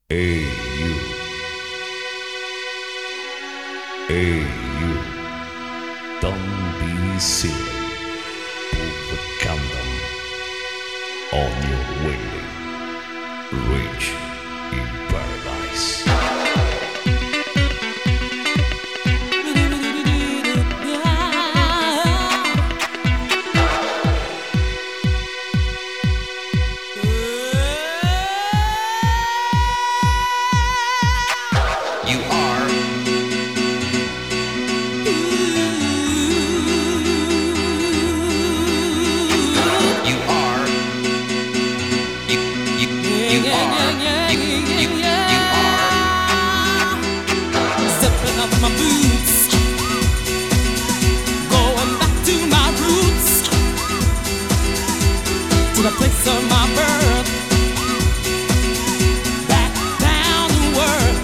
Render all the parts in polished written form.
Hey you, hey you, don't be silly. Put the condom on your willy. Rich in paradise. You are. You are. You are. You are. Zipping up my boots, going back to my roots, to the place of my birth, back down to earth.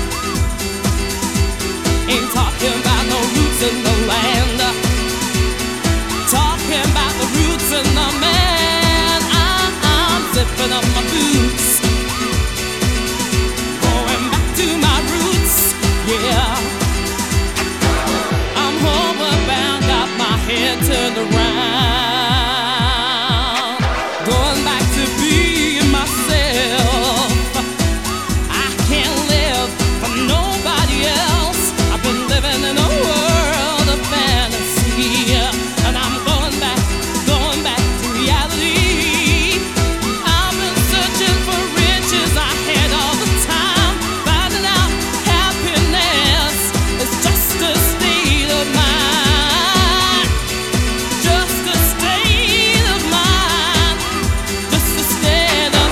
Ain't talking about no roots in the land, talking about the roots in the man. I'm zipping up my boots, going back to my roots, yeah. I'm homeward bound, got my head turned around, going back to being myself. I can't live for nobody else. I've been living in a world of fantasy, and I'm going back to reality. I've been searching for riches, I had all the time, finding out happiness is just a state of mind, just a state of mind, just a state of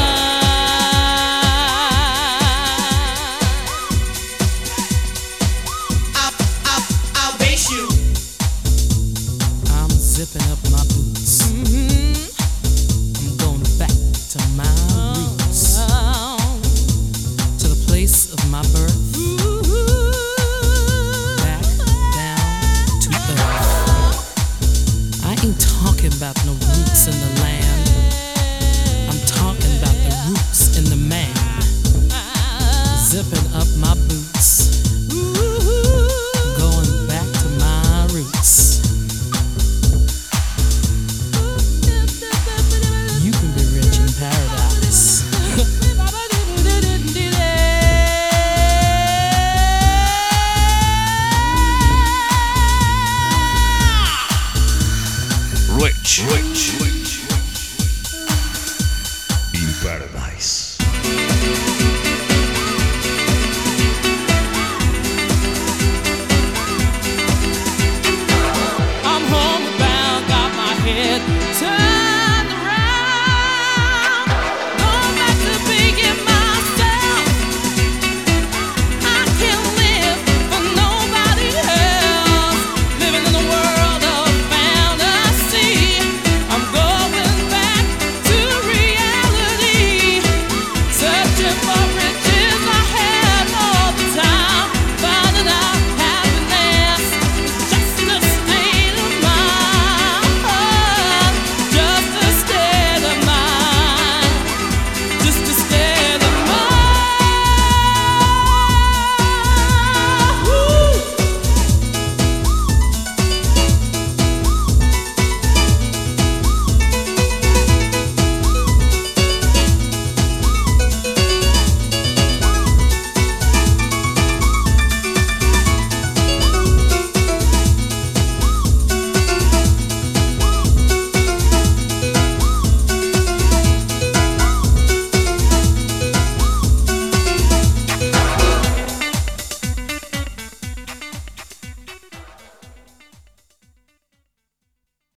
mind. I'll base you. I'm zipping up my boots. I'm going back to my roots, to the place of my birth, back down to earth. I ain't talking about no roots in the land. I'm talking about the roots in the man. Zipping up my boots,